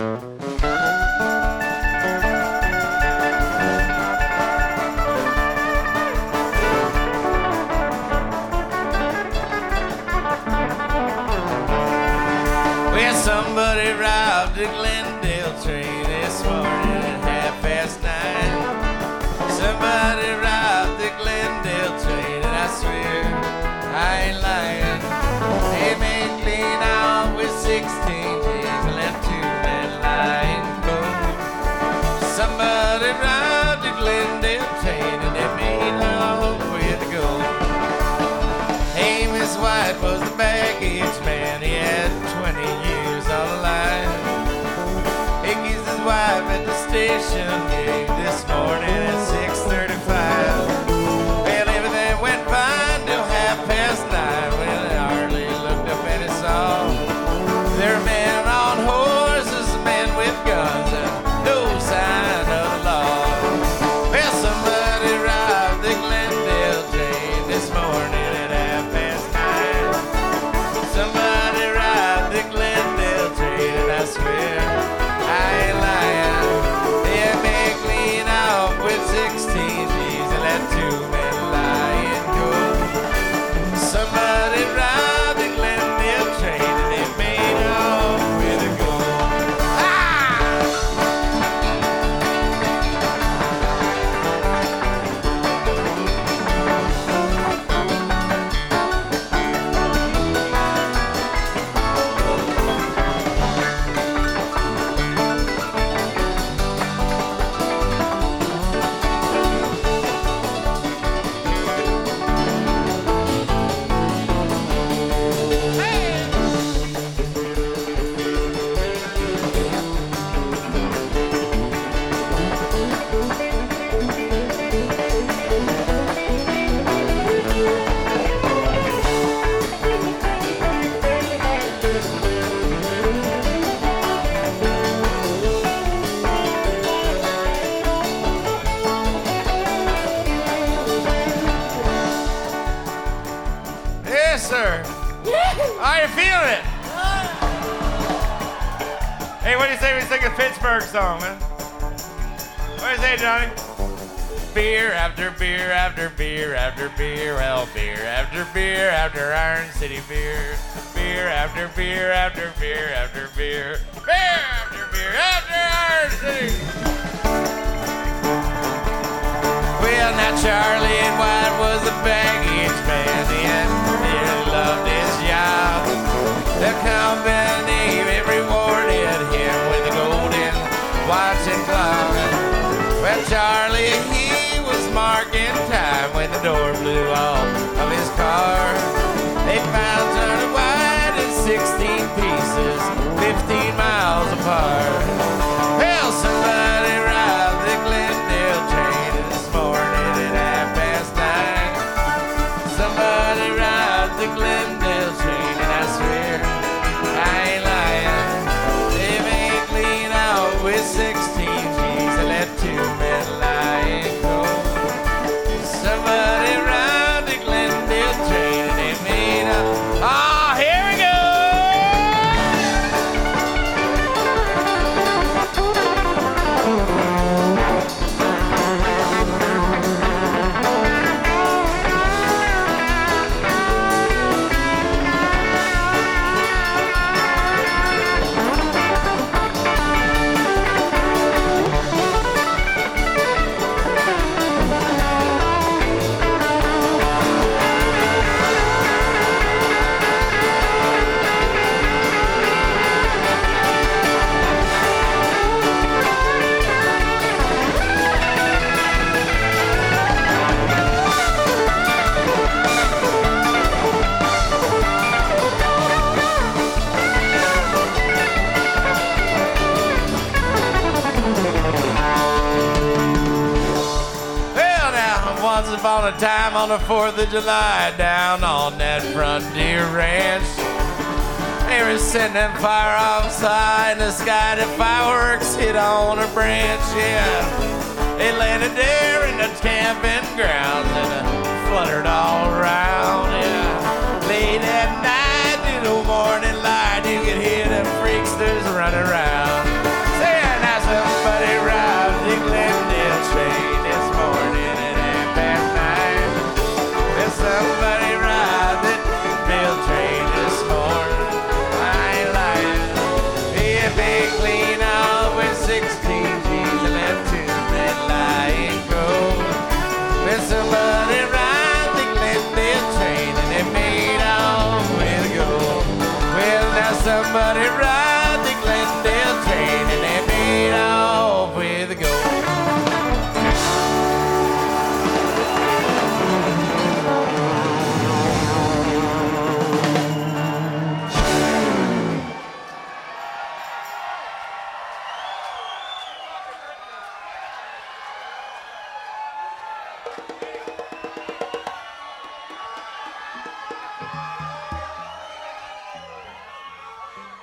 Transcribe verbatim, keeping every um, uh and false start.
Well, somebody robbed the Glendale train this morning at half past nine. Somebody robbed the Glendale train, and I swear I ain't lying. They made clean off with sixteen G's and left two men lying cold. Somebody robbed the Glendale train, and they made off with the gold. Amos White was the baggage man. He had twenty years on the line. He kissed his wife at the station gate this morning at six thirty-five. Well, everything went fine till half past nine when Harley looked up and he saw there were men on horses, men with guns, and no sign of the law. Well, somebody robbed the Glendale train this morning at half past nine. Somebody robbed the Glendale train, and I swear I ain't lying. They made clean off with sixteen G's and let two men lie in gold. Somebody robbed the Glendale train, and they made off with the gold. Ah! Yes, sir. How you feeling it? Hey, what do you say we sing a Pittsburgh song, man? What do you say, Johnny? Beer after beer after beer after beer, well, beer after beer after Iron City beer. Beer after beer after beer after beer. Beer after beer after Iron City. Well, now Charlie White was the baggage man. He had really loved his job. The company rewarded him with a golden watch and clock. Well, Charlie, he was marking time when the door blew off of his car. They found Charlie White in sixteen pieces, fifteen miles apart. Well, somebody robbed the Glendale train this morning at half past nine. Somebody robbed the Glendale train, and I swear I ain't lying. They made clean out with sixteen G's and let two men lie in cold. Somebody robbed the Glendale train, and they made up. Oh, here we go. Once upon a time on the fourth of July, down on that Frontier Ranch, they were sending fire-offs high in the sky. The fireworks hit on a branch, yeah. They landed there in the camping grounds and fluttered all around, yeah. Late at night, in the morning light, you could hear them freaksters running around. sixteen G's and left two men lying cold. When somebody ride the Glendale train and they made off with gold. Well, now somebody ride